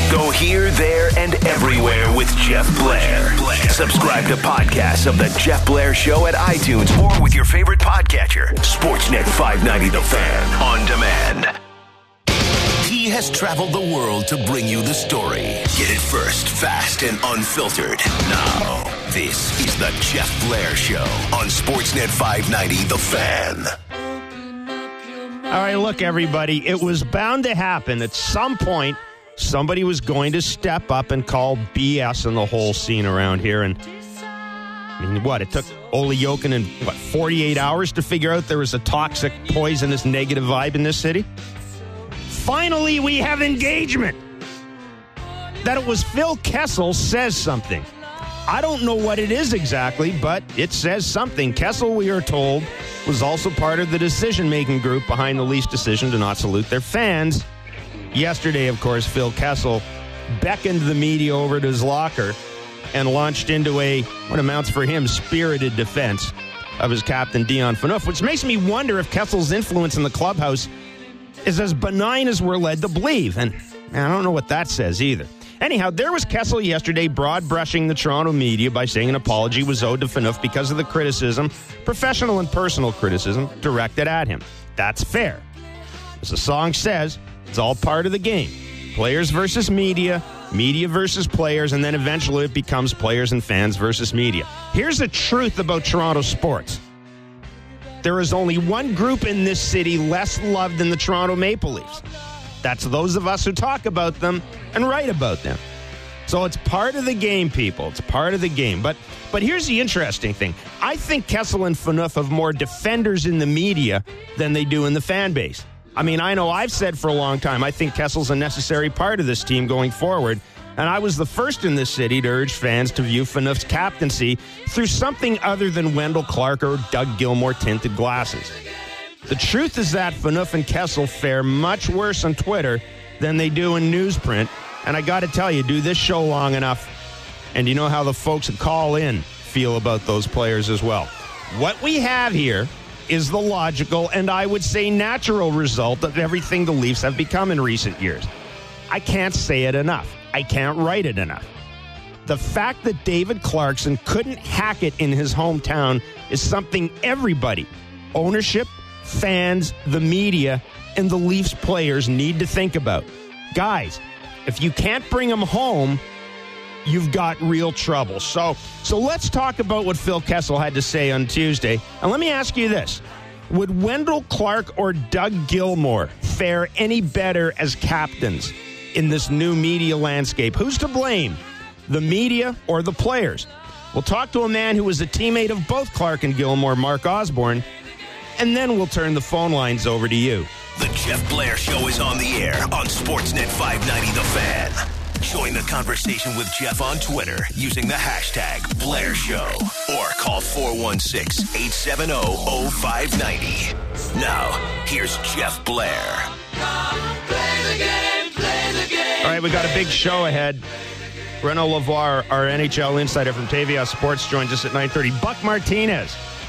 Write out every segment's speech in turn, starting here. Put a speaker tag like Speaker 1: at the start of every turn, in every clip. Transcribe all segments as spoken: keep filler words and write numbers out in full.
Speaker 1: Go here, there, and everywhere with Jeff Blair. Subscribe to podcasts of The Jeff Blair Show at iTunes or with your favorite podcatcher. Sportsnet five ninety The Fan on demand. He has traveled the world to bring you the story. Get it first, fast, and unfiltered. Now, this is The Jeff Blair Show on Sportsnet five ninety The Fan.
Speaker 2: All right, look, everybody, it was bound to happen. At some point, somebody was going to step up and call B S on the whole scene around here. And, I mean, what, it took Ole Jokinen, what, forty-eight hours to figure out there was a toxic, poisonous, negative vibe in this city? Finally, we have engagement. That it was Phil Kessel says something. I don't know what it is exactly, but it says something. Kessel, we are told, was also part of the decision-making group behind the Leafs' decision to not salute their fans. Yesterday, of course, Phil Kessel beckoned the media over to his locker and launched into a, what amounts for him, spirited defense of his captain, Dion Phaneuf, which makes me wonder if Kessel's influence in the clubhouse is as benign as we're led to believe. And man, I don't know what that says either. Anyhow, there was Kessel yesterday broad-brushing the Toronto media by saying an apology was owed to Phaneuf because of the criticism, professional and personal criticism, directed at him. That's fair. As the song says, it's all part of the game. Players versus media, media versus players, and then eventually it becomes players and fans versus media. Here's the truth about Toronto sports. There is only one group in this city less loved than the Toronto Maple Leafs. That's those of us who talk about them and write about them. So it's part of the game, people. It's part of the game. But but here's the interesting thing. I think Kessel and Phaneuf have more defenders in the media than they do in the fan base. I mean, I know I've said for a long time, I think Kessel's a necessary part of this team going forward. And I was the first in this city to urge fans to view Phaneuf's captaincy through something other than Wendell Clark or Doug Gilmour tinted glasses. The truth is that Phaneuf and Kessel fare much worse on Twitter than they do in newsprint. And I got to tell you, do this show long enough, and you know how the folks that call in feel about those players as well. What we have here is the logical and I would say natural result of everything the Leafs have become in recent years. I can't say it enough. I can't write it enough. The fact that David Clarkson couldn't hack it in his hometown is something everybody, ownership, fans, the media, and the Leafs players need to think about. Guys, if you can't bring them home, you've got real trouble. So, so let's talk about what Phil Kessel had to say on Tuesday. And let me ask you this. Would Wendell Clark or Doug Gilmour fare any better as captains in this new media landscape? Who's to blame? The media or the players? We'll talk to a man who was a teammate of both Clark and Gilmour, Mark Osborne, and then we'll turn the phone lines over to you.
Speaker 1: The Jeff Blair Show is on the air on Sportsnet five ninety The Fan. Join the conversation with Jeff on Twitter using the hashtag Blair Show or call four one six, eight seven zero, zero five nine zero. Now, here's Jeff Blair.
Speaker 3: Play the game, play the game.
Speaker 2: All right, we got a big show ahead. Renaud Lavoir, our N H L insider from T V S Sports, joins us at nine thirty. Buck Martinez.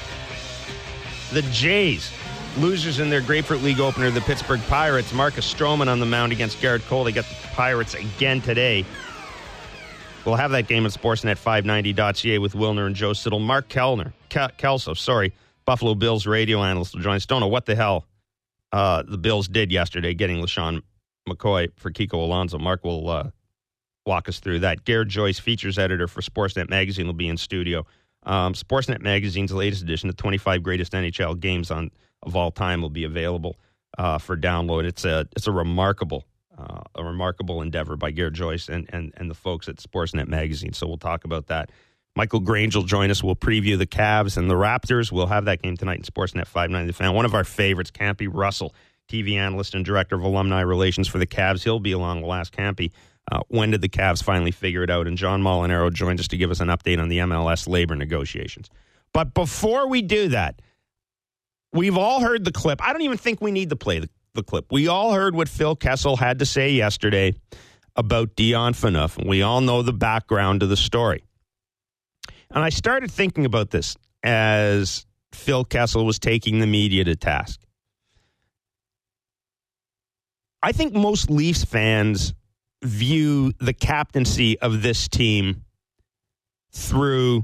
Speaker 2: The Jays, losers in their Grapefruit League opener, the Pittsburgh Pirates. Marcus Stroman on the mound against Garrett Cole. They got the Pirates again today. We'll have that game at Sportsnet five ninety dot c a with Wilner and Joe Siddle. Mark Kellner, Ke- Kelso, sorry, Buffalo Bills radio analyst will join us. Don't know what the hell uh, the Bills did yesterday getting LaShawn McCoy for Kiko Alonso. Mark will uh, walk us through that. Garrett Joyce, features editor for Sportsnet Magazine, will be in studio. Um, Sportsnet Magazine's latest edition, the twenty-five greatest N H L games on of all time, will be available uh, for download. It's a it's a remarkable uh, a remarkable endeavor by Garrett Joyce and, and and the folks at Sportsnet Magazine. So we'll talk about that. Michael Grange will join us. We'll preview the Cavs and the Raptors. We'll have that game tonight in Sportsnet five ninety The Fan. One of our favorites, Campy Russell, T V analyst and director of alumni relations for the Cavs. He'll be along. We'll ask Campy, Uh, when did the Cavs finally figure it out? And John Molinaro joins us to give us an update on the M L S labor negotiations. But before we do that, we've all heard the clip. I don't even think we need to play the, the clip. We all heard what Phil Kessel had to say yesterday about Dion Phaneuf, and we all know the background to the story. And I started thinking about this as Phil Kessel was taking the media to task. I think most Leafs fans view the captaincy of this team through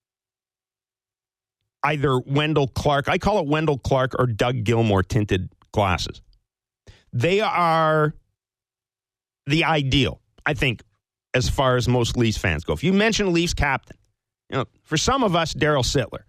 Speaker 2: either Wendell Clark, I call it Wendell Clark or Doug Gilmour tinted glasses. They are the ideal, I think, as far as most Leafs fans go. If you mention Leafs captain, you know, for some of us, Daryl Sittler.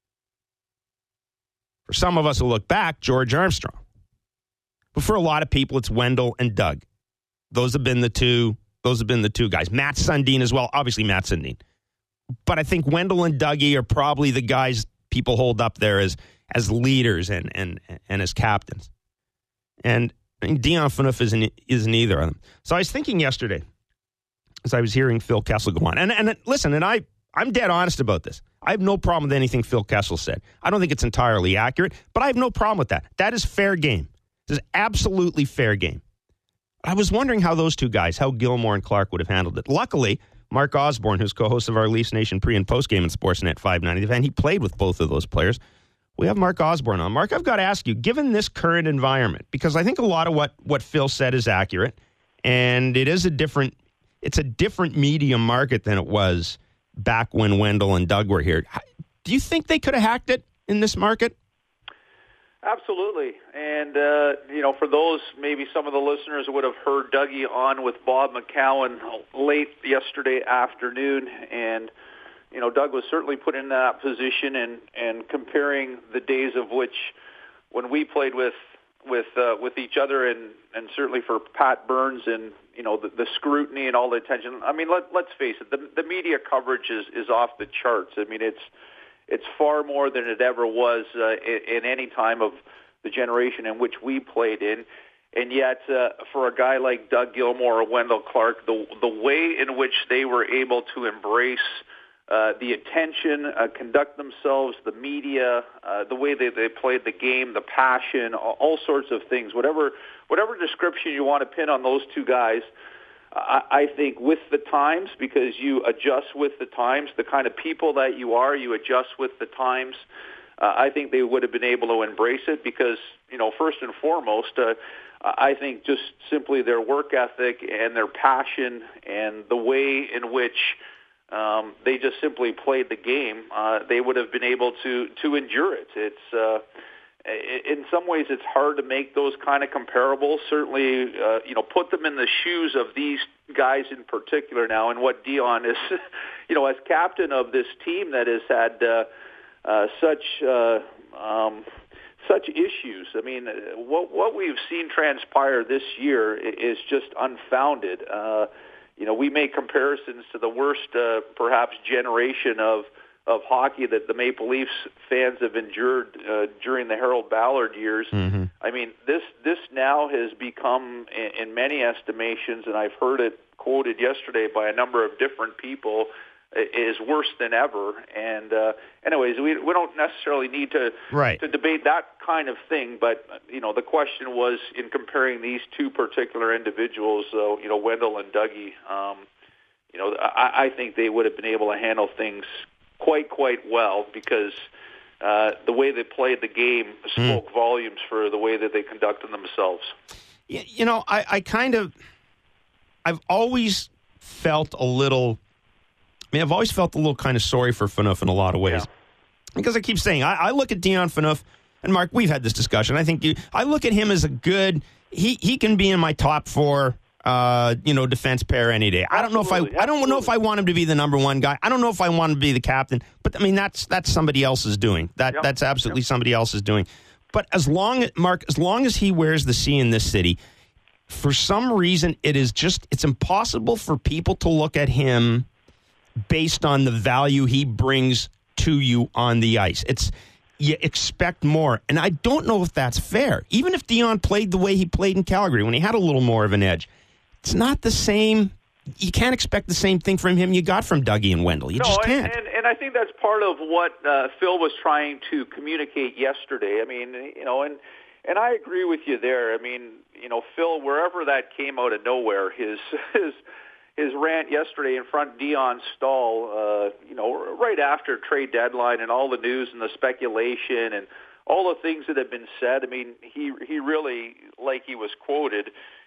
Speaker 2: For some of us who look back, George Armstrong. But for a lot of people, it's Wendell and Doug. Those have been the two. Those have been the two guys. Matt Sundin as well. Obviously, Matt Sundin. But I think Wendell and Dougie are probably the guys people hold up there as as leaders and and and as captains. And I mean, Dion Phaneuf isn't isn't either of them. So I was thinking yesterday, as I was hearing Phil Kessel go on, and and listen, and I I'm dead honest about this. I have no problem with anything Phil Kessel said. I don't think it's entirely accurate, but I have no problem with that. That is fair game. This is absolutely fair game. I was wondering how those two guys, how Gilmour and Clark would have handled it. Luckily, Mark Osborne, who's co-host of our Leafs Nation pre- and post-game in Sportsnet five ninety, and he played with both of those players. We have Mark Osborne on. Mark, I've got to ask you, given this current environment, because I think a lot of what, what Phil said is accurate, and it is a different, it's a different media market than it was back when Wendell and Doug were here. Do you think they could have hacked it in this market?
Speaker 4: Absolutely. And, uh, you know, for those, maybe some of the listeners would have heard Dougie on with Bob McCowan late yesterday afternoon. And, you know, Doug was certainly put in that position and, and comparing the days of which when we played with with uh, with each other and, and certainly for Pat Burns and, you know, the, the scrutiny and all the attention. I mean, let, let's face it, the, the media coverage is, is off the charts. I mean, it's It's far more than it ever was uh, in, in any time of the generation in which we played in. And yet, uh, for a guy like Doug Gilmour or Wendell Clark, the the way in which they were able to embrace uh, the attention, uh, conduct themselves, the media, uh, the way they, they played the game, the passion, all, all sorts of things, whatever whatever description you want to pin on those two guys, I think with the times, because you adjust with the times, the kind of people that you are, you adjust with the times. Uh, I think they would have been able to embrace it because, you know, first and foremost, uh, I think just simply their work ethic and their passion and the way in which um, they just simply played the game, uh, they would have been able to, to endure it. It's uh, in some ways, it's hard to make those kind of comparables. Certainly, uh, you know, put them in the shoes of these guys in particular now, and what Dion is, you know, as captain of this team that has had uh, uh, such uh, um, such issues. I mean, what what we've seen transpire this year is just unfounded. Uh, you know, we make comparisons to the worst, uh, perhaps, generation of. of hockey that the Maple Leafs fans have endured uh, during the Harold Ballard years. Mm-hmm. I mean, this this now has become, in, in many estimations, and I've heard it quoted yesterday by a number of different people, is worse than ever. And uh, anyways, we we don't necessarily need to
Speaker 2: right.
Speaker 4: to debate that kind of thing. But you know, the question was in comparing these two particular individuals, uh, you know, Wendell and Dougie. Um, you know, I, I think they would have been able to handle things quite, quite well because uh, the way they played the game spoke mm. volumes for the way that they conducted themselves.
Speaker 2: You, you know, I, I kind of, I've always felt a little, I mean, I've always felt a little kind of sorry for Phaneuf in a lot of ways. Yeah. Because I keep saying, I, I look at Dion Phaneuf, and Mark, we've had this discussion. I think you, I look at him as a good, he, he can be in my top four Uh, you know, defense pair any day. I don't know if I, I don't know if I want him to be the number one guy. I don't know if I want him to be the captain. But I mean, that's that's somebody else's doing. That yep. that's absolutely yep. somebody else's doing. But as long, Mark, as long as he wears the C in this city, for some reason, it is just it's impossible for people to look at him based on the value he brings to you on the ice. It's you expect more, and I don't know if that's fair. Even if Dion played the way he played in Calgary, when he had a little more of an edge. It's not the same. You can't expect the same thing from him you got from Dougie and Wendell. You
Speaker 4: no,
Speaker 2: just can't.
Speaker 4: And, and, and I think that's part of what uh, Phil was trying to communicate yesterday. I mean, you know, and and I agree with you there. I mean, you know, Phil, wherever that came out of nowhere, his his his rant yesterday in front of Dion's stall, uh, you know, right after trade deadline and all the news and the speculation and all the things that have been said. I mean, he he really, like he was quoted,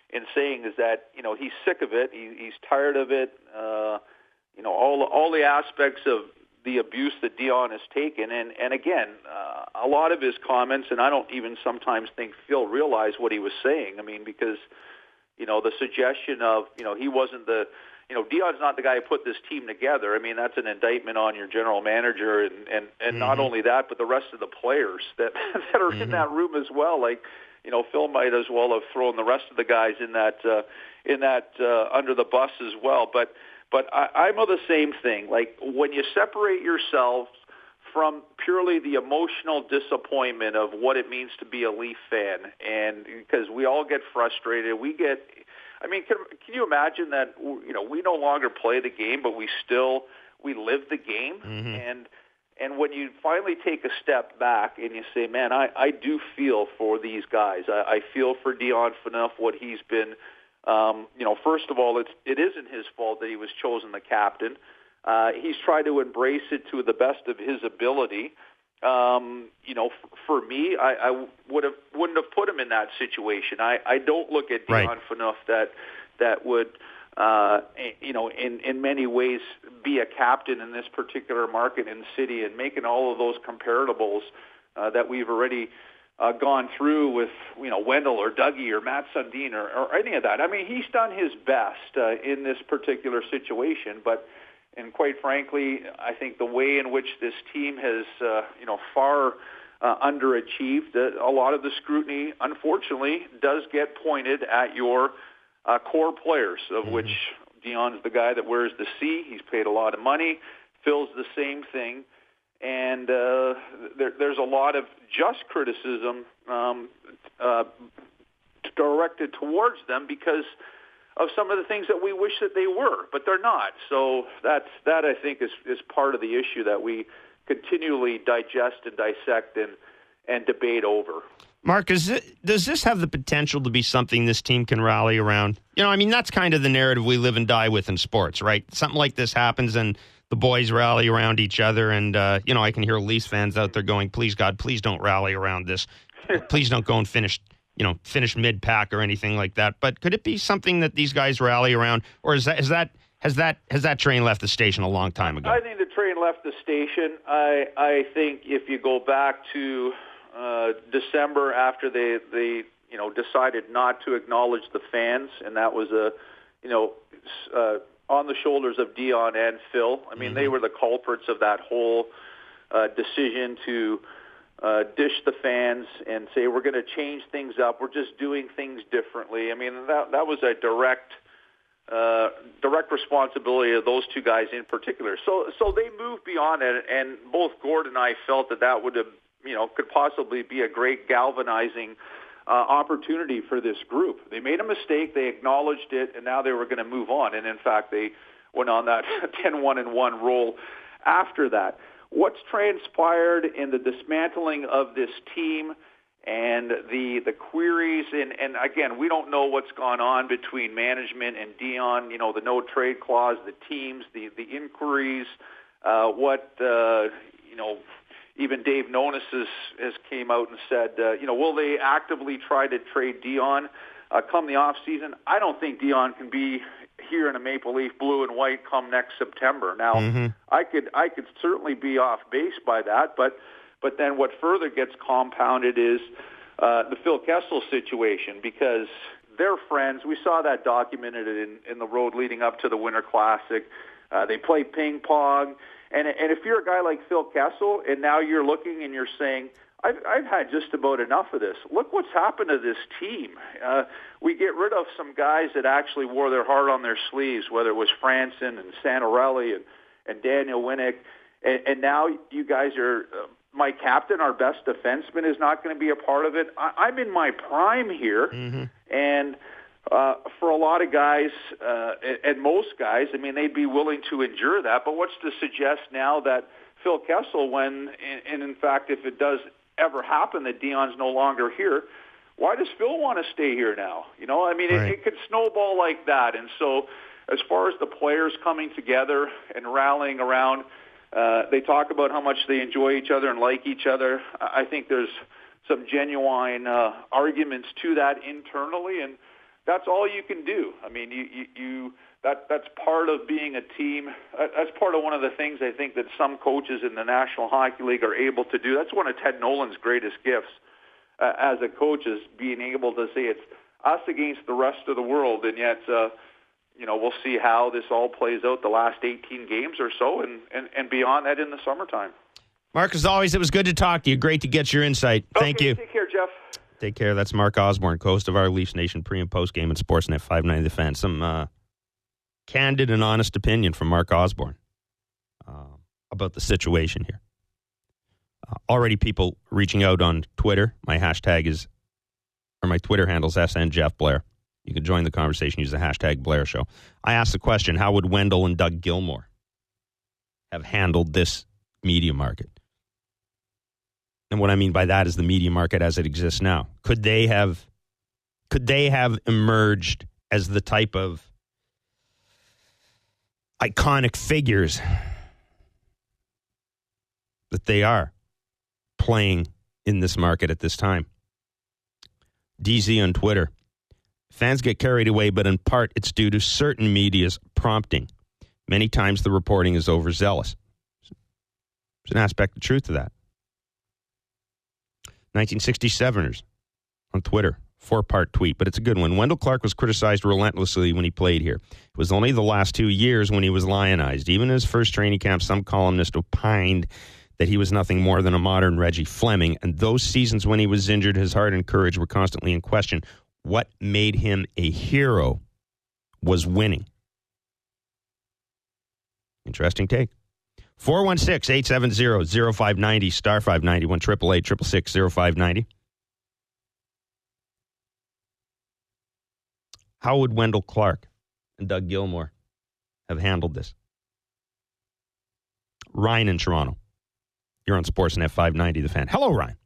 Speaker 4: in saying is that, you know, he's sick of it. He, he's tired of it. Uh, you know, all all the aspects of the abuse that Dion has taken. And, and again, uh, a lot of his comments, and I don't even sometimes think Phil realized what he was saying. I mean, because, you know, the suggestion of, you know, he wasn't the, you know, Dion's not the guy who put this team together. I mean, that's an indictment on your general manager and, and, and mm-hmm. not only that, but the rest of the players that, that are mm-hmm. in that room as well. Like, you know, Phil might as well have thrown the rest of the guys in that, uh, in that uh, under the bus as well. But, But I, I'm of the same thing. Like, when you separate yourselves from purely the emotional disappointment of what it means to be a Leaf fan, and because we all get frustrated, we get, I mean, can, can you imagine that, you know, we no longer play the game, but we still, we live the game, mm-hmm. and and when you finally take a step back and you say, man, I, I do feel for these guys. I, I feel for Dion Phaneuf, what he's been. Um, you know, first of all, it's, it isn't his fault that he was chosen the captain. Uh, he's tried to embrace it to the best of his ability. Um, you know, f- for me, I, I would have wouldn't have put him in that situation. I, I don't look at Dion right. Phaneuf that that would, uh, you know, in, in many ways be a captain in this particular market and city, and making all of those comparables uh, that we've already. Uh, gone through with, you know, Wendell or Dougie or Matt Sundin or, or any of that. I mean, he's done his best uh, in this particular situation, but, and quite frankly, I think the way in which this team has, uh, you know, far uh, underachieved, uh, a lot of the scrutiny, unfortunately, does get pointed at your uh, core players, of mm-hmm. which Dion's the guy that wears the C. He's paid a lot of money. Phil's the same thing. And uh, there, there's a lot of just criticism um, uh, directed towards them because of some of the things that we wish that they were, but they're not. So that's, that, I think, is, is part of the issue that we continually digest and dissect and, and debate over.
Speaker 2: Mark, is it, does this have the potential to be something this team can rally around? You know, I mean, that's kind of the narrative we live and die with in sports, right? Something like this happens and the boys rally around each other, and, uh, you know, I can hear Leafs fans out there going, please, God, please don't rally around this. Please don't go and finish, you know, finish mid-pack or anything like that. But could it be something that these guys rally around, or is that, is that, has that, has that train left the station a long time ago?
Speaker 4: I think the train left the station. I, I think if you go back to uh, December after they, they, you know, decided not to acknowledge the fans, and that was a, you know, uh, on the shoulders of Dion and Phil. I mean, mm-hmm. they were the culprits of that whole uh, decision to uh, dish the fans and say, we're going to change things up. We're just doing things differently. I mean, that that was a direct uh, direct responsibility of those two guys in particular. So so they moved beyond it, and both Gord and I felt that that would have, you know, could possibly be a great galvanizing Uh, opportunity for this group. They made a mistake, they acknowledged it, and now they were going to move on. And in fact, they went on that ten one and one roll after that. What's transpired in the dismantling of this team and the the queries, and, and again, we don't know what's gone on between management and Dion, you know, the no trade clause, the teams, the, the inquiries, uh, what, uh, you know, even Dave Nonis has, has came out and said, uh, you know, will they actively try to trade Dion uh, come the off season? I don't think Dion can be here in a Maple Leaf blue and white come next September. Now, mm-hmm. I could I could certainly be off base by that, but but then what further gets compounded is uh, the Phil Kessel situation, because they're friends. We saw that documented in, in the road leading up to the Winter Classic. Uh, they play ping pong. And and if you're a guy like Phil Kessel, and now you're looking and you're saying, I've, I've had just about enough of this. Look what's happened to this team. Uh, we get rid of some guys that actually wore their heart on their sleeves, whether it was Franson and Santorelli and, and Daniel Winnick. And, and now you guys are, uh, my captain, our best defenseman, is not going to be a part of it. I, I'm in my prime here, mm-hmm. and Uh, for a lot of guys, uh, and most guys, I mean, they'd be willing to endure that. But what's to suggest now that Phil Kessel, when, and in fact, if it does ever happen that Dion's no longer here, why does Phil want to stay here now? You know, I mean, right. it, it could snowball like that. And so as far as the players coming together and rallying around, uh, they talk about how much they enjoy each other and like each other. I think there's some genuine uh, arguments to that internally, and that's all you can do. I mean, you, you, you that that's part of being a team. That's part of one of the things I think that some coaches in the National Hockey League are able to do. That's one of Ted Nolan's greatest gifts uh, as a coach, is being able to say it's us against the rest of the world, and yet, uh, you know, we'll see how this all plays out the last eighteen games or so, and, and, and beyond that in the summertime.
Speaker 2: Mark, as always, it was good to talk to you. Great to get your insight. Thank
Speaker 4: okay,
Speaker 2: you.
Speaker 4: Take care, Jeff.
Speaker 2: Take care. That's Mark Osborne, host of our Leafs Nation pre- and post-game at Sportsnet five ninety The Fan. Some uh, candid and honest opinion from Mark Osborne uh, about the situation here. Uh, already people reaching out on Twitter. My hashtag is, or my Twitter handle is S N Jeff Blair. You can join the conversation. Use the hashtag Blair Show. I asked the question, how would Wendell and Doug Gilmour have handled this media market? And what I mean by that is the media market as it exists now. Could they have could they have emerged as the type of iconic figures that they are playing in this market at this time? D Z on Twitter. Fans get carried away, but in part it's due to certain media's prompting. Many times the reporting is overzealous. There's an aspect of truth to that. nineteen sixty-seveners on Twitter, four-part tweet, but it's a good one. Wendell Clark was criticized relentlessly when he played here. It was only the last two years when he was lionized. Even in his first training camp, some columnists opined that he was nothing more than a modern Reggie Fleming, and those seasons when he was injured, his heart and courage were constantly in question. What made him a hero was winning. Interesting take. four one six, eight seven zero, zero five nine zero, star five ninety, one eight eight eight, six six six, zero five nine zero. How would Wendell Clark and Doug Gilmour have handled this? Ryan in Toronto. You're on Sportsnet five ninety, The Fan. Hello, Ryan.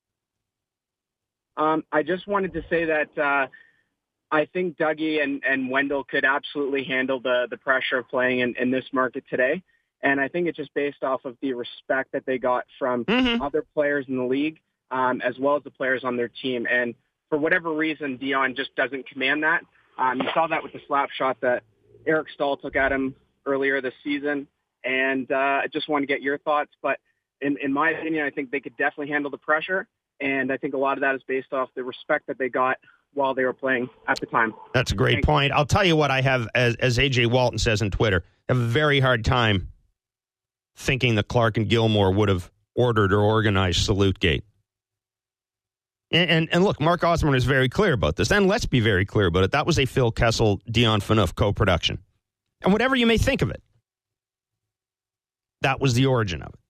Speaker 5: Um, I just wanted to say that uh, I think Dougie and, and Wendell could absolutely handle the, the pressure of playing in, in this market today. And I think it's just based off of the respect that they got from mm-hmm. other players in the league, um, as well as the players on their team. And for whatever reason, Dion just doesn't command that. Um, you saw that with the slap shot that Eric Stahl took at him earlier this season. And uh, I just want to get your thoughts. But in, in my opinion, I think they could definitely handle the pressure. And I think a lot of that is based off the respect that they got while they were playing at the time.
Speaker 2: That's a great Thanks. point. I'll tell you what I have, as, as A J Walton says on Twitter, I have a very hard time thinking that Clark and Gilmour would have ordered or organized Salute-gate. And, and, and look, Mark Osborne is very clear about this. And let's be very clear about it. That was a Phil Kessel, Dion Phaneuf co-production. And whatever you may think of it, that was the origin of it.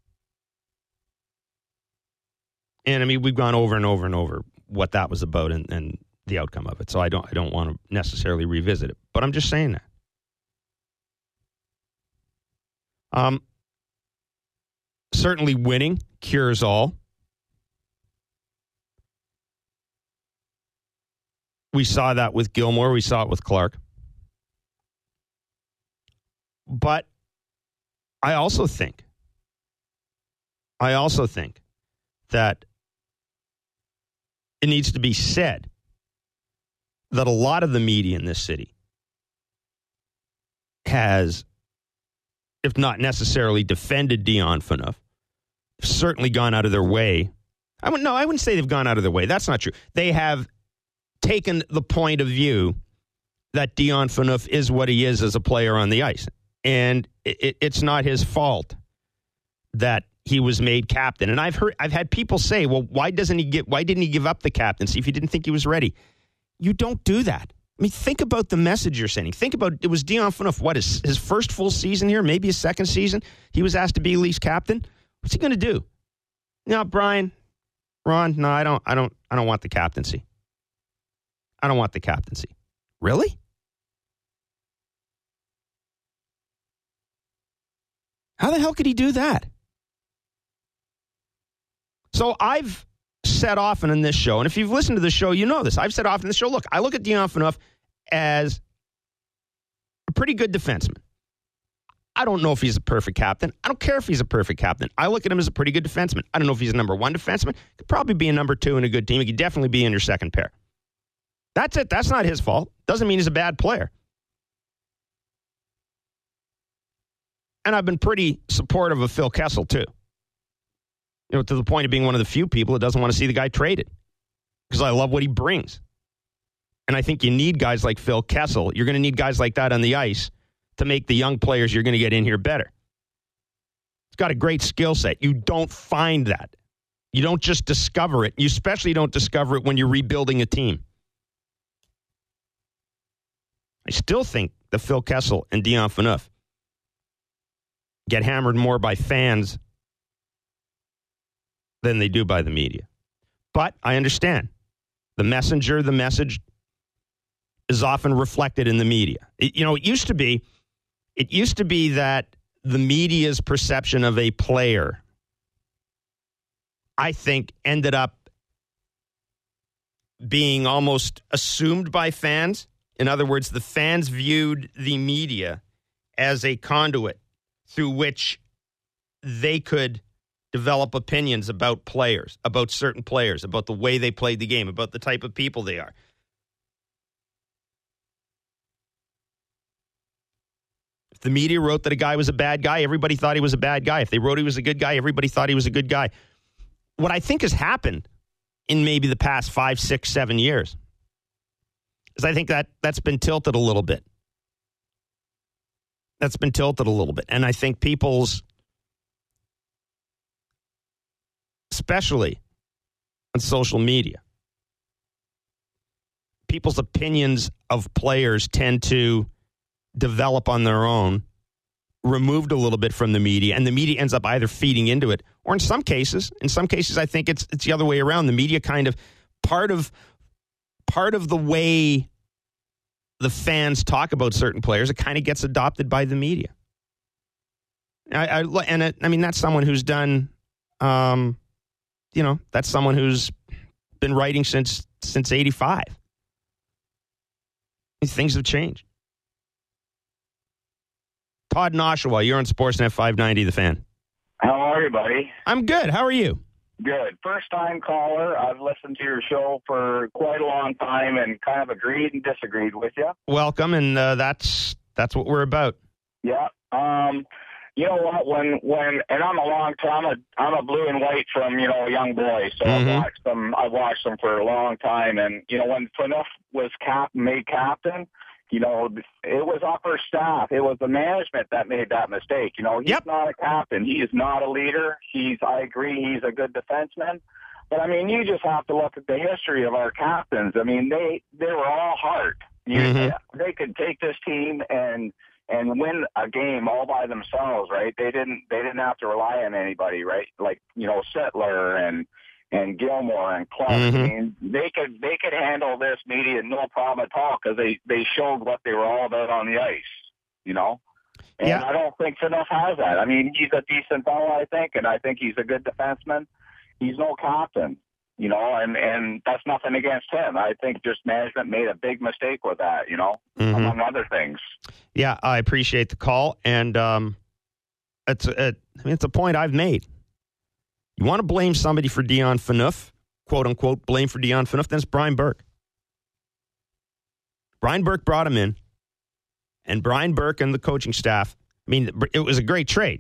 Speaker 2: And I mean, we've gone over and over and over what that was about and, and the outcome of it. So I don't I don't want to necessarily revisit it. But I'm just saying that. Um, certainly winning cures all. We saw that with Gilmour. We saw it with Clark. But I also think, I also think that it needs to be said that a lot of the media in this city has, if not necessarily defended Dion Phaneuf, certainly gone out of their way. I wouldn't, no, I wouldn't say they've gone out of their way. That's not true. They have taken the point of view that Dion Phaneuf is what he is as a player on the ice. And it, it's not his fault that he was made captain. And I've heard, I've had people say, well, why doesn't he get, why didn't he give up the captaincy if he didn't think he was ready? You don't do that. I mean, think about the message you're sending. Think about, it was Dion Phaneuf, what, his, his first full season here, maybe his second season? He was asked to be Leafs captain. What's he going to do? No, Brian, Ron, no, I don't, I don't, I don't want the captaincy. I don't want the captaincy. Really? How the hell could he do that? So I've said often in this show, and if you've listened to the show, you know this. I've said often in this show, look, I look at Dion Phaneuf as a pretty good defenseman. I don't know if he's a perfect captain. I don't care if he's a perfect captain. I look at him as a pretty good defenseman. I don't know if he's a number one defenseman. He could probably be a number two in a good team. He could definitely be in your second pair. That's it. That's not his fault. Doesn't mean he's a bad player. And I've been pretty supportive of Phil Kessel, too. You know, to the point of being one of the few people that doesn't want to see the guy traded. Because I love what he brings. And I think you need guys like Phil Kessel. You're going to need guys like that on the ice to make the young players you're going to get in here better. He's got a great skill set. You don't find that. You don't just discover it. You especially don't discover it when you're rebuilding a team. I still think that Phil Kessel and Dion Phaneuf get hammered more by fans than they do by the media. But I understand. The messenger, the message is often reflected in the media. It, you know, it used to be, it used to be that the media's perception of a player, I think, ended up being almost assumed by fans. In other words, the fans viewed the media as a conduit through which they could develop opinions about players, about certain players, about the way they played the game, about the type of people they are. If the media wrote that a guy was a bad guy, everybody thought he was a bad guy. If they wrote he was a good guy, everybody thought he was a good guy. What I think has happened in maybe the past five, six, seven years is I think that that's been tilted a little bit. That's been tilted a little bit. And I think people's, especially on social media, people's opinions of players tend to develop on their own, removed a little bit from the media, and the media ends up either feeding into it, or in some cases, in some cases, I think it's it's the other way around. The media kind of, part of part of the way the fans talk about certain players, it kind of gets adopted by the media. I, I and it, I mean, that's someone who's done, um, you know, that's someone who's been writing since since eighty-five. Things have changed. Todd in Oshawa, you're on Sportsnet five ninety, The Fan.
Speaker 6: How are you, buddy?
Speaker 2: I'm good. How are you?
Speaker 6: Good. First-time caller. I've listened to your show for quite a long time and kind of agreed and disagreed with you.
Speaker 2: Welcome, and uh, that's that's what we're about.
Speaker 6: Yeah. Um, you know what? When when and I'm a long time. I'm a I'm a blue and white from you know a young boy, so
Speaker 2: Mm-hmm.
Speaker 6: I've watched them. I've watched them for a long time, and you know when Phaneuf was cap made captain. You know, it was upper staff. It was the management that made that mistake. You know, he's
Speaker 2: Yep.
Speaker 6: not a captain. He is not a leader. He's, I agree, he's a good defenseman. But, I mean, you just have to look at the history of our captains. I mean, they, they were all heart. You,
Speaker 2: Mm-hmm.
Speaker 6: They could take this team and and win a game all by themselves, right? They didn't they didn't have to rely on anybody, right? Like, you know, Sittler and and Gilmore and Clark.
Speaker 2: Mm-hmm.
Speaker 6: I mean, they could they could handle this media no problem at all because they, they showed what they were all about on the ice, you know? And
Speaker 2: Yeah.
Speaker 6: I don't think Phaneuf has that. I mean, he's a decent fellow, I think, and I think he's a good defenseman. He's no captain, you know, and, and that's nothing against him. I think just management made a big mistake with that, you know,
Speaker 2: Mm-hmm.
Speaker 6: among other things.
Speaker 2: Yeah, I appreciate the call, and um, it's a, I mean, it's a point I've made. You want to blame somebody for Dion Phaneuf, quote unquote, blame for Dion Phaneuf, then it's Brian Burke. Brian Burke brought him in, and Brian Burke and the coaching staff, I mean, it was a great trade.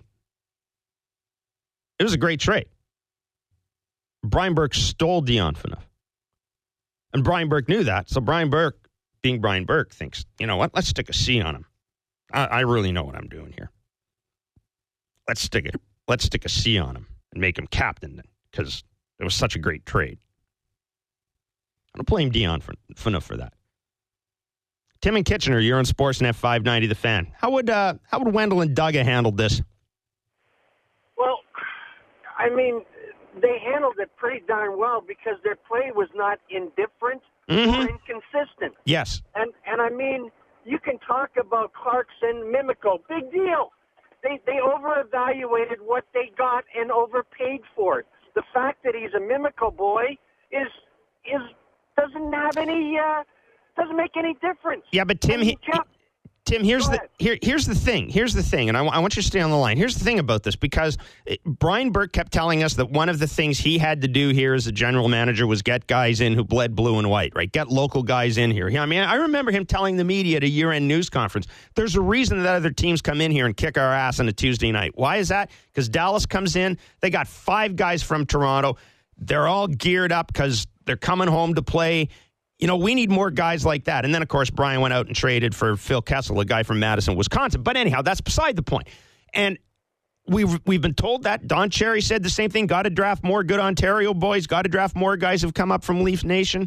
Speaker 2: It was a great trade. Brian Burke stole Dion Phaneuf. And Brian Burke knew that, so Brian Burke, being Brian Burke, thinks, you know what, let's stick a C on him. I, I really know what I'm doing here. Let's stick it. Let's stick a C on him and make him captain because it was such a great trade. I'm going to blame Dion Phaneuf for that. Tim and Kitchener, you're on Sportsnet five ninety, The Fan. How would uh, how would Wendell and Doug have handled this?
Speaker 7: Well, I mean, they handled it pretty darn well because their play was not indifferent
Speaker 2: Mm-hmm.
Speaker 7: or inconsistent.
Speaker 2: Yes.
Speaker 7: And and I mean, you can talk about Clarkson, Mimico, big deal. They they over-evaluated what they got and overpaid for it. The fact that he's a Mimico boy is is doesn't have any uh, doesn't make any difference.
Speaker 2: Yeah, but Tim,
Speaker 7: I mean,
Speaker 2: he,
Speaker 7: Cap-
Speaker 2: Tim, Tim, here's
Speaker 7: Go
Speaker 2: the
Speaker 7: ahead.
Speaker 2: here, here's the thing. Here's the thing, and I, I want you to stay on the line. Here's the thing about this, because it, Brian Burke kept telling us that one of the things he had to do here as a general manager was get guys in who bled blue and white, right? Get local guys in here. I mean, I remember him telling the media at a year-end news conference, there's a reason that other teams come in here and kick our ass on a Tuesday night. Why is that? Because Dallas comes in, they got five guys from Toronto. They're all geared up because they're coming home to play. You know, we need more guys like that. And then, of course, Brian went out and traded for Phil Kessel, a guy from Madison, Wisconsin. But anyhow, that's beside the point. And we've, we've been told that. Don Cherry said the same thing. Got to draft more good Ontario boys. Got to draft more guys who've come up from Leaf Nation.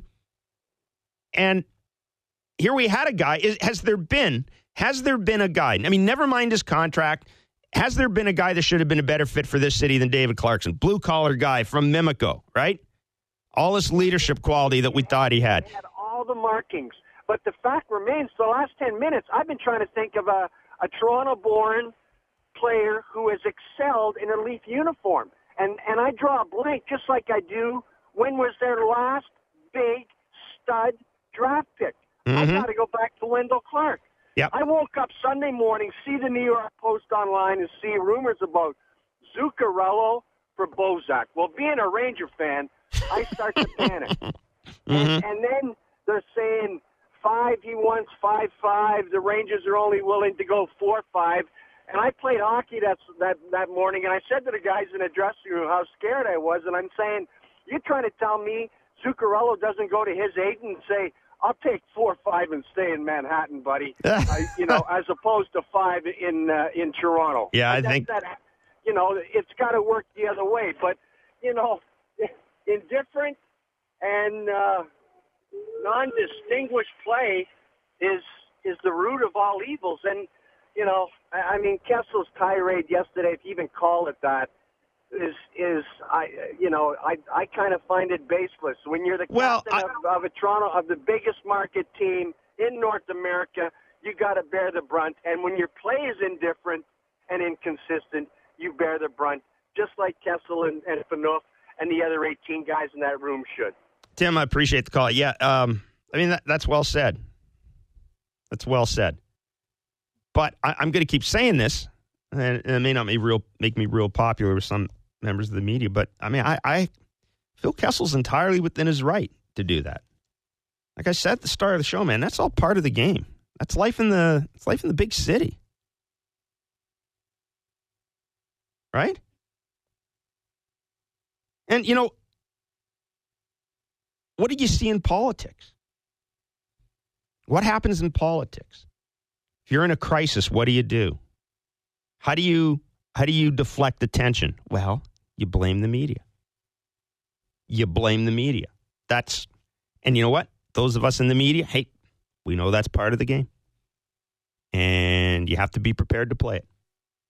Speaker 2: And here we had a guy. Is, has there been, has there been a guy? I mean, never mind his contract. Has there been a guy that should have been a better fit for this city than David Clarkson? Blue-collar guy from Mimico, right? All this leadership quality that we thought he had.
Speaker 7: He had all the markings. But the fact remains, the last ten minutes, I've been trying to think of a, a Toronto-born player who has excelled in a Leaf uniform. And, and I draw a blank just like I do. When was their last big stud draft pick?
Speaker 2: Mm-hmm.
Speaker 7: I've got to go back to Wendell Clark.
Speaker 2: Yep.
Speaker 7: I woke up Sunday morning, see the New York Post online, and see rumors about Zuccarello for Bozak. Well, being a Ranger fan, I start to panic.
Speaker 2: Mm-hmm.
Speaker 7: and, and then they're saying five, he wants five five. The Rangers are only willing to go four five. And I played hockey that that that morning, and I said to the guys in the dressing room how scared I was. And I'm saying, you're trying to tell me Zuccarello doesn't go to his agent and say, I'll take four five and stay in Manhattan, buddy. uh, you know, as opposed to five in uh, in Toronto.
Speaker 2: Yeah, I
Speaker 7: that,
Speaker 2: think
Speaker 7: that, you know, it's got to work the other way. But you know, indifferent and uh, non-distinguished play is is the root of all evils. And you know, I, I mean, Kessel's tirade yesterday, if you even call it that, is is I you know I I kind of find it baseless. When you're the
Speaker 2: Well,
Speaker 7: captain
Speaker 2: I-
Speaker 7: of, of a Toronto of the biggest market team in North America, you got to bear the brunt. And when your play is indifferent and inconsistent, you bear the brunt, just like Kessel and, and Phaneuf and the other eighteen guys in that room should.
Speaker 2: Tim, I appreciate the call. Yeah, um, I mean, that, that's well said. That's well said. But I, I'm going to keep saying this, and it may not be real, make me real popular with some members of the media, but I mean, I, I Phil Kessel's entirely within his right to do that. Like I said at the start of the show, man, that's all part of the game. That's life in the it's life in the big city. Right? And, you know, what did you see in politics? What happens in politics? If you're in a crisis, what do you do? How do you how do you deflect attention? Well, you blame the media. You blame the media. That's and you know what? Those of us in the media, hey, we know that's part of the game. And you have to be prepared to play it.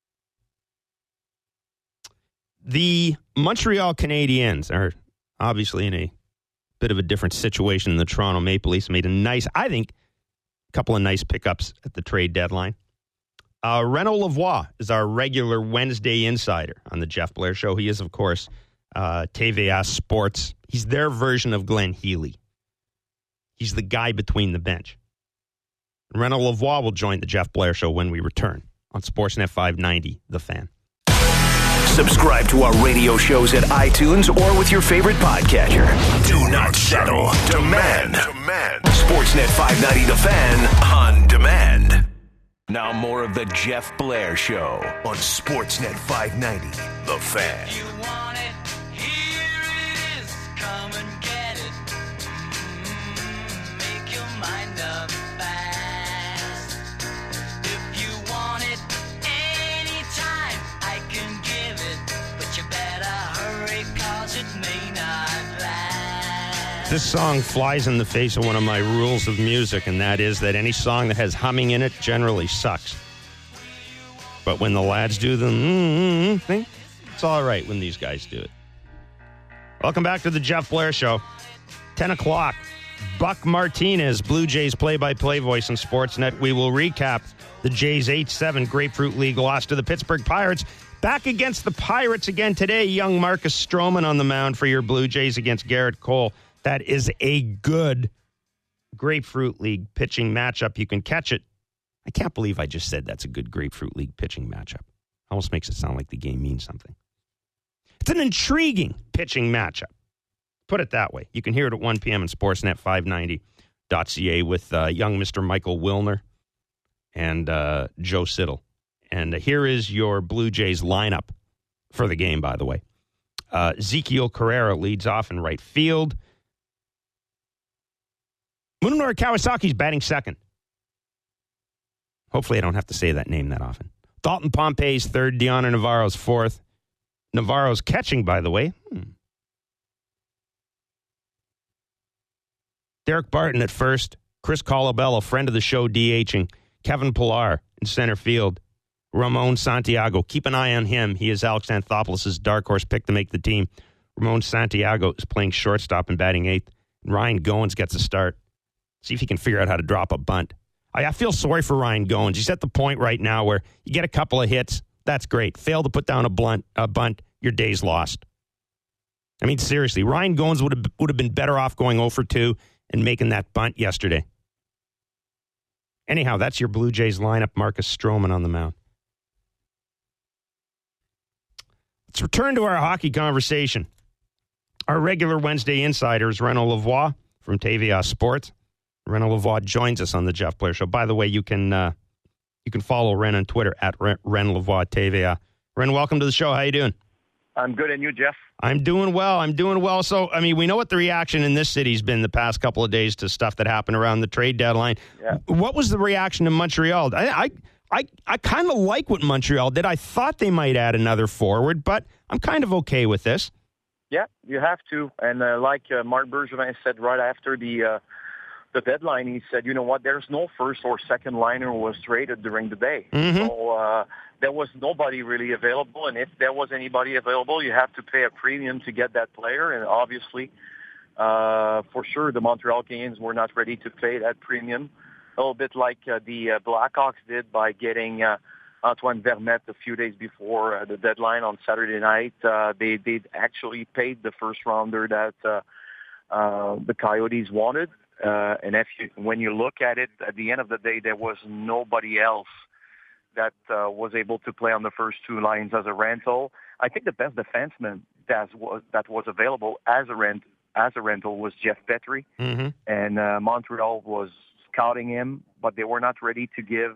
Speaker 2: The Montreal Canadiens are obviously in a bit of a different situation than the Toronto Maple Leafs. Made a nice, I think, a couple of nice pickups at the trade deadline. Uh, Renaud Lavoie is our regular Wednesday insider on the Jeff Blair Show. He is, of course, uh, T V S Sports. He's their version of Glenn Healy. He's the guy between the bench. Renaud Lavoie will join the Jeff Blair Show when we return on Sportsnet five ninety, The Fan.
Speaker 1: Subscribe to our radio shows at iTunes or with your favorite podcatcher. Do not settle. Demand. Demand. Sportsnet five ninety The Fan on demand. Now more of the Jeff Blair Show on Sportsnet five ninety The Fan.
Speaker 3: You want it? Here it is. Come and get it. Mm, make your mind up fast. If you want it anytime, I can give it. But you better hurry, cause it may not last.
Speaker 2: This song flies in the face of one of my rules of music, and that is that any song that has humming in it generally sucks. But when the lads do the mm-hmm thing, it's all right when these guys do it. Welcome back to the Jeff Blair Show. ten o'clock. Buck Martinez, Blue Jays play-by-play voice on Sportsnet. We will recap the Jays' eight seven Grapefruit League loss to the Pittsburgh Pirates. Back against the Pirates again today. Young Marcus Stroman on the mound for your Blue Jays against Garrett Cole. That is a good Grapefruit League pitching matchup. You can catch it I can't believe I just said that's a good Grapefruit League pitching matchup. Almost makes it sound like the game means something. It's an intriguing pitching matchup. Put it that way. You can hear it at one p.m. in Sportsnet five ninety dot c a with uh, young Mister Michael Wilner and uh, Joe Siddall. And uh, here is your Blue Jays lineup for the game, by the way. Uh, Ezekiel Carrera leads off in right field. Munenori Kawasaki's batting second. Hopefully I don't have to say that name that often. Dalton Pompey's third. Deonna Navarro's fourth. Navarro's catching, by the way. Hmm. Derek Barton at first. Chris Colabello, friend of the show, DHing. Kevin Pillar in center field. Ramon Santiago. Keep an eye on him. He is Alex Anthopoulos' dark horse pick to make the team. Ramon Santiago is playing shortstop and batting eighth. Ryan Goins gets a start. See if he can figure out how to drop a bunt. I, I feel sorry for Ryan Goins. He's at the point right now where you get a couple of hits. That's great. Fail to put down a, blunt, a bunt, your day's lost. I mean, seriously, Ryan Goins would have would have been better off going oh for two and making that bunt yesterday. Anyhow, that's your Blue Jays lineup. Marcus Stroman on the mound. Let's return to our hockey conversation. Our regular Wednesday insider is Renaud Lavoie from T V A Sports. Renaud Lavoie joins us on the Jeff Blair Show. By the way, you can uh, you can follow Ren on Twitter at Ren, Ren Lavoie T V A. Ren, welcome to the show. How you doing?
Speaker 8: I'm good, and you, Jeff?
Speaker 2: I'm doing well. I'm doing well. So, I mean, we know what the reaction in this city's been the past couple of days to stuff that happened around the trade deadline.
Speaker 8: Yeah.
Speaker 2: What was the reaction in Montreal? I I I, I kind of like what Montreal did. I thought they might add another forward, but I'm kind of okay with this.
Speaker 8: Yeah, you have to. And uh, like uh, Marc Bergevin said right after the uh, the deadline, he said, you know what, there's no first or second liner who was traded during the day.
Speaker 2: Mm-hmm.
Speaker 8: So uh, there was nobody really available. And if there was anybody available, you have to pay a premium to get that player. And obviously, uh, for sure, the Montreal Canadiens were not ready to pay that premium. A little bit like uh, the uh, Blackhawks did by getting uh, Antoine Vermette a few days before uh, the deadline on Saturday night. Uh, they they actually paid the first rounder that uh, uh, the Coyotes wanted. Uh, and if you, when you look at it, at the end of the day, there was nobody else that uh, was able to play on the first two lines as a rental. I think the best defenseman that was that was available as a rent as a rental was Jeff Petrie,
Speaker 2: mm-hmm.
Speaker 8: and uh, Montreal was scouting him, but they were not ready to give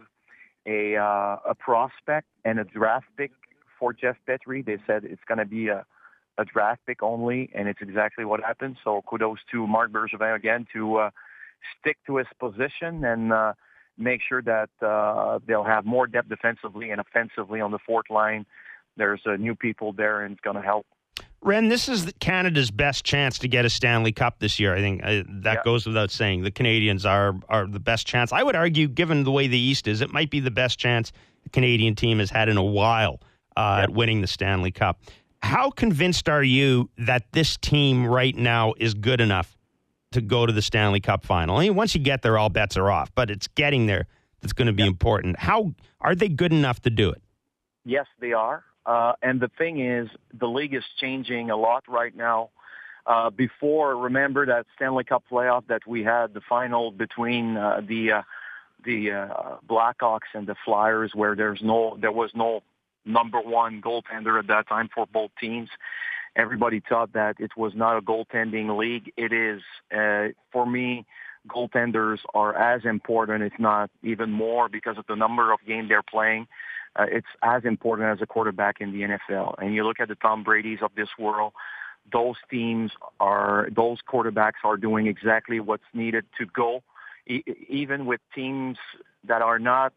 Speaker 8: a uh, a prospect and a draft pick for Jeff Petrie. They said it's going to be a, a draft pick only, and it's exactly what happened. So kudos to Marc Bergevin again to uh, stick to his position and uh, make sure that uh, they'll have more depth defensively and offensively on the fourth line. There's uh, new people there, and it's going to help.
Speaker 2: Ren, this is Canada's best chance to get a Stanley Cup this year. I think uh, that
Speaker 8: yeah.
Speaker 2: goes without saying. The Canadians are are the best chance. I would argue, given the way the East is, it might be the best chance the Canadian team has had in a while uh,
Speaker 8: yeah.
Speaker 2: at winning the Stanley Cup. How convinced are you that this team right now is good enough to go to the Stanley Cup final? I mean, once you get there, all bets are off, but it's getting there that's going to be
Speaker 8: yeah.
Speaker 2: important. How are they good enough to do it?
Speaker 8: Yes, they are. Uh, and the thing is, the league is changing a lot right now. Uh, before, remember that Stanley Cup playoff that we had, the final between uh, the uh, the uh, Blackhawks and the Flyers, where there's no, there was no number one goaltender at that time for both teams. Everybody thought that it was not a goaltending league. It is. Uh, for me, goaltenders are as important, if not even more, because of the number of games they're playing. Uh, it's as important as a quarterback in the N F L. And you look at the Tom Brady's of this world, those teams are, those quarterbacks are doing exactly what's needed to go, e- even with teams that are not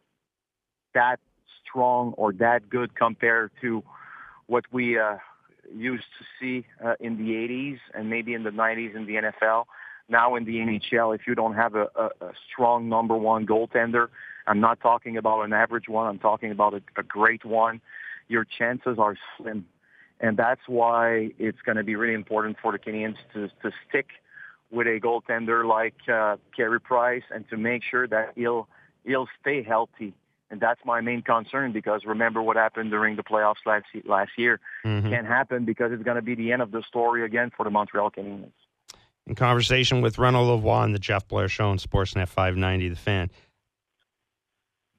Speaker 8: that strong or that good compared to what we uh, used to see uh, in the eighties and maybe in the nineties in the N F L. Now in the N H L, if you don't have a, a, a strong number one goaltender, I'm not talking about an average one, I'm talking about a, a great one, your chances are slim. And that's why it's going to be really important for the Canadiens to, to stick with a goaltender like uh, Carey Price and to make sure that he'll, he'll stay healthy. And that's my main concern, because remember what happened during the playoffs last, last year.
Speaker 2: Mm-hmm.
Speaker 8: Can't happen, because it's going to be the end of the story again for the Montreal Canadiens.
Speaker 2: In conversation with Renaud Lavoie on the Jeff Blair Show on Sportsnet five ninety, The Fan.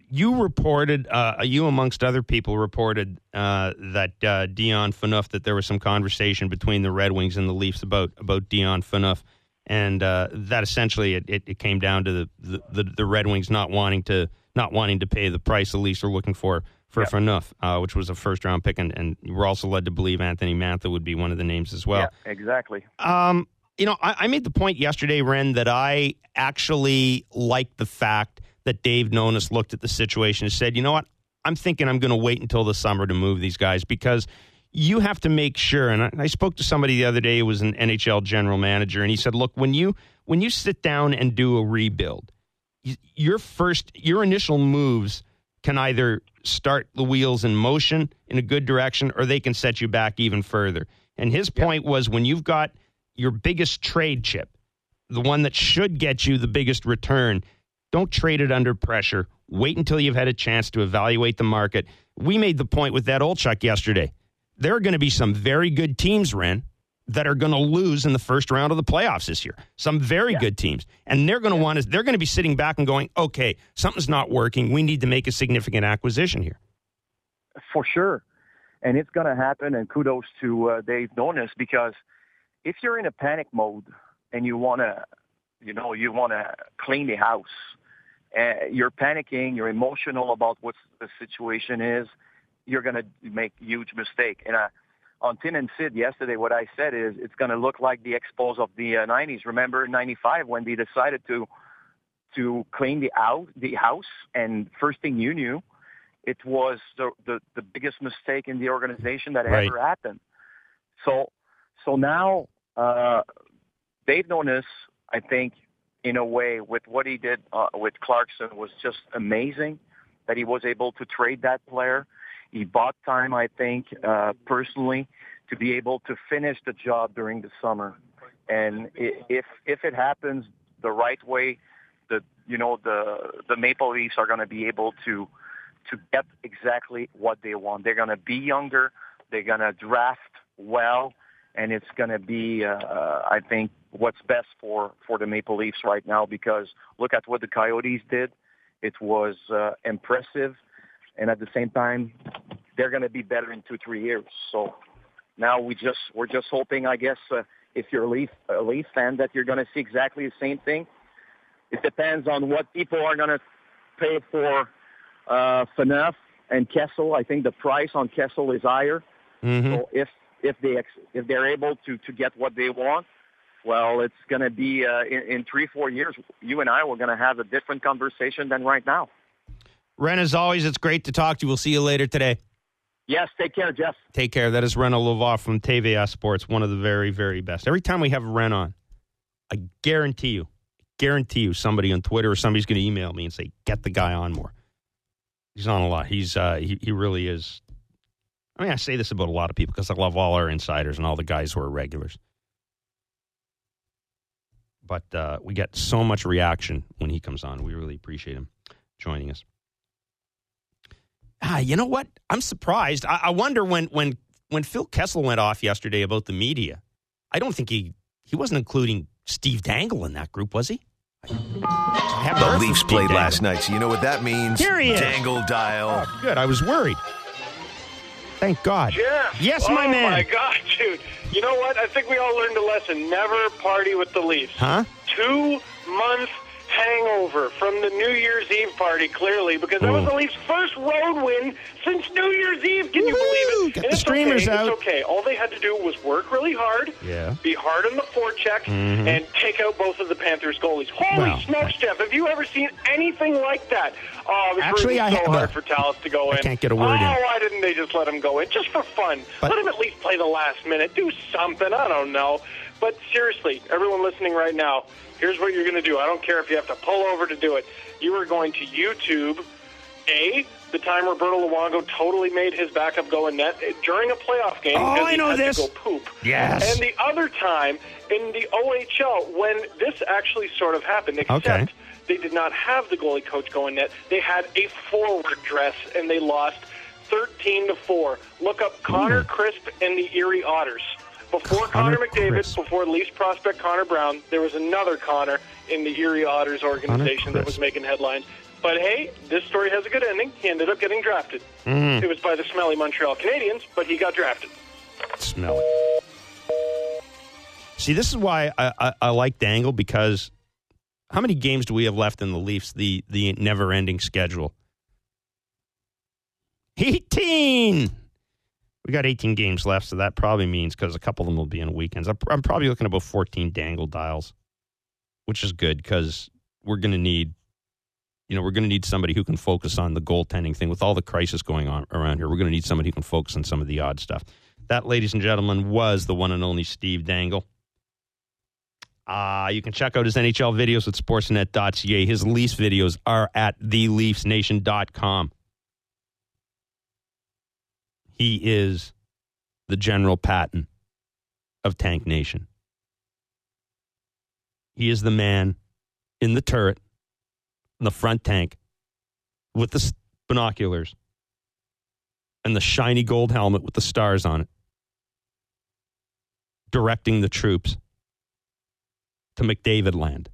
Speaker 2: you reported, uh, you amongst other people reported uh, that uh, Dion Phaneuf, that there was some conversation between the Red Wings and the Leafs about about Dion Phaneuf, and uh, that essentially it, it, it came down to the, the, the, the Red Wings not wanting to not wanting to pay the price the Leafs were looking for for yep. Phaneuf, uh, which was a first round pick, and, and we're also led to believe Anthony Mantha would be one of the names as well.
Speaker 8: Yeah, exactly.
Speaker 2: Um, you know, I, I made the point yesterday, Ren, that I actually liked the fact that Dave Nonis looked at the situation and said, you know what, I'm thinking I'm going to wait until the summer to move these guys, because you have to make sure, and I, I spoke to somebody the other day who was an N H L general manager, and he said, look, when you when you sit down and do a rebuild, your first, your initial moves can either start the wheels in motion in a good direction, or they can set you back even further. And his point yep. was, when you've got your biggest trade chip, the one that should get you the biggest return, don't trade it under pressure. Wait until you've had a chance to evaluate the market. We made the point with that Olchuk yesterday. There are going to be some very good teams, Ren, that are going to lose in the first round of the playoffs this year. Some very yeah. good teams. And they're going to yeah. want to, they're going to be sitting back and going, okay, something's not working. We need to make a significant acquisition here.
Speaker 8: For sure. And it's going to happen. And kudos to uh, Dave Nonis, because if you're in a panic mode and you want to, you know, you want to clean the house, uh, you're panicking, you're emotional about what the situation is, you're going to make a huge mistake. And uh, on Tim and Sid yesterday, what I said is it's going to look like the Expos of the uh, nineties. Remember in ninety-five when they decided to to clean the out the house, and first thing you knew, it was the the, the biggest mistake in the organization that
Speaker 2: right.
Speaker 8: ever happened. So so now uh, Dave Nonis, I think, in a way, with what he did uh, with Clarkson, was just amazing that he was able to trade that player. He bought time, I think, uh, personally, to be able to finish the job during the summer. And if if it happens the right way, the you know the the Maple Leafs are going to be able to to get exactly what they want. They're going to be younger. They're going to draft well, and it's going to be, uh, I think, what's best for for the Maple Leafs right now. Because look at what the Coyotes did; it was uh, impressive. And at the same time, they're going to be better in two, three years. So now we just we're just hoping, I guess, uh, if you're a Leaf, a Leaf fan, that you're going to see exactly the same thing. It depends on what people are going to pay for uh, Phaneuf and Kessel. I think the price on Kessel is higher.
Speaker 2: Mm-hmm.
Speaker 8: So if if they if they're able to to get what they want, well, it's going to be uh, in, in three, four years. You and I were going to have a different conversation than right now.
Speaker 2: Ren, as always, it's great to talk to you. We'll see you later today.
Speaker 8: Yes, take care, Jeff.
Speaker 2: Take care. That is Rena Lavoie from T V S Sports, one of the very, very best. Every time we have Ren on, I guarantee you, guarantee you somebody on Twitter or somebody's going to email me and say, get the guy on more. He's on a lot. He's uh, he, he really is. I mean, I say this about a lot of people because I love all our insiders and all the guys who are regulars. But uh, we get so much reaction when he comes on. We really appreciate him joining us. Ah, you know what? I'm surprised. I, I wonder when, when when Phil Kessel went off yesterday about the media, I don't think he he wasn't including Steve Dangle in that group, was he?
Speaker 1: The Leafs played Dangle last night, so you know what that means.
Speaker 2: Here he is.
Speaker 1: Dangle dial.
Speaker 2: Oh, good. I was worried. Thank God.
Speaker 9: Jeff.
Speaker 2: Yes,
Speaker 9: oh
Speaker 2: my man.
Speaker 9: Oh, my God, dude. You know what? I think we all learned a lesson. Never party with the Leafs.
Speaker 2: Huh?
Speaker 9: Two-month hangover from the New Year's Eve party, clearly, because that
Speaker 2: Ooh.
Speaker 9: was the Leafs' first road win since New Year's Eve. Can
Speaker 2: Woo-hoo!
Speaker 9: you believe it?
Speaker 2: Get
Speaker 9: and
Speaker 2: the streamers
Speaker 9: okay.
Speaker 2: out.
Speaker 9: It's okay. All they had to do was work really hard,
Speaker 2: yeah.
Speaker 9: be hard on the forecheck,
Speaker 2: mm-hmm.
Speaker 9: and take out both of the Panthers' goalies. Holy
Speaker 2: well,
Speaker 9: smokes, Jeff. Have you ever seen anything like that? Oh, it was
Speaker 2: Actually,
Speaker 9: really
Speaker 2: I
Speaker 9: so
Speaker 2: have
Speaker 9: hard
Speaker 2: a,
Speaker 9: for Tallis to go in.
Speaker 2: I can't get a word
Speaker 9: oh,
Speaker 2: in.
Speaker 9: Oh, why didn't they just let him go in? Just for fun.
Speaker 2: But,
Speaker 9: let him at least play the last minute. Do something. I don't know. But seriously, everyone listening right now, here's what you're going to do. I don't care if you have to pull over to do it. You are going to YouTube, A, the time Roberto Luongo totally made his backup go in net during a playoff game
Speaker 2: oh,
Speaker 9: because
Speaker 2: I
Speaker 9: he
Speaker 2: know
Speaker 9: had
Speaker 2: this.
Speaker 9: to go poop.
Speaker 2: Yes.
Speaker 9: And the other time in the O H L when this actually sort of happened, except
Speaker 2: okay.
Speaker 9: they did not have the goalie coach go in net. They had a forward dress, and they lost thirteen to four. Look up Connor
Speaker 2: Ooh.
Speaker 9: Crisp and the Erie Otters. Before Connor, Connor McDavid, Crisp. Before Leafs prospect Connor Brown, there was another Connor in the Erie Otters organization that was making headlines. But hey, this story has a good ending. He ended up getting drafted.
Speaker 2: Mm.
Speaker 9: It was by the smelly Montreal Canadiens, but he got drafted.
Speaker 2: Smell it. See, this is why I, I, I like Dangle, because how many games do we have left in the Leafs, the, the never-ending schedule? eighteen! We got eighteen games left, so that probably means, because a couple of them will be on weekends, I'm, I'm probably looking at about fourteen Dangle dials, which is good, because we're going to need, you know, we're going to need somebody who can focus on the goaltending thing. With all the crisis going on around here, we're going to need somebody who can focus on some of the odd stuff. That, ladies and gentlemen, was the one and only Steve Dangle. Uh, you can check out his N H L videos at sportsnet dot c a. His Leafs videos are at the leafs nation dot com. He is the General Patton of Tank Nation. He is the man in the turret, in the front tank, with the binoculars and the shiny gold helmet with the stars on it, directing the troops to McDavid land.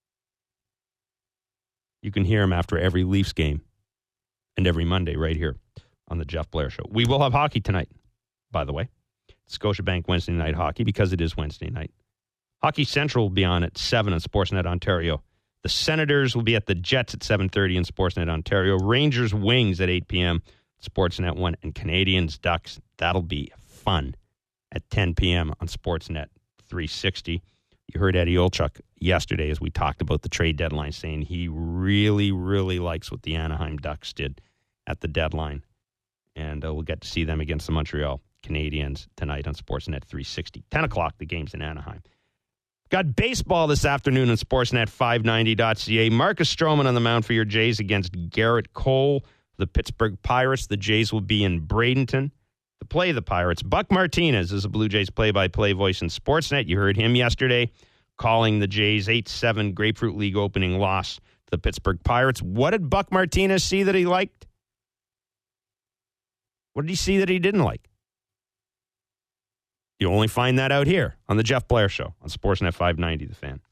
Speaker 2: You can hear him after every Leafs game and every Monday right here on the Jeff Blair Show. We will have hockey tonight, by the way. Scotiabank Wednesday night hockey, because it is Wednesday night. Hockey Central will be on at seven on Sportsnet Ontario. The Senators will be at the Jets at seven thirty in Sportsnet Ontario. Rangers Wings at eight p.m. Sportsnet one. And Canadians Ducks, that'll be fun at ten p.m. on Sportsnet three sixty. You heard Eddie Olchuk yesterday as we talked about the trade deadline, saying he really, really likes what the Anaheim Ducks did at the deadline. And uh, we'll get to see them against the Montreal Canadiens tonight on Sportsnet three sixty. ten o'clock, the game's in Anaheim. Got baseball this afternoon on Sportsnet five ninety dot c a. Marcus Stroman on the mound for your Jays against Garrett Cole. The Pittsburgh Pirates. The Jays will be in Bradenton to play the Pirates. Buck Martinez is a Blue Jays play-by-play voice in Sportsnet. You heard him yesterday calling the Jays eight seven Grapefruit League opening loss to the Pittsburgh Pirates. What did Buck Martinez see that he liked? What did he see that he didn't like? You only find that out here on the Jeff Blair Show on Sportsnet five ninety, The Fan.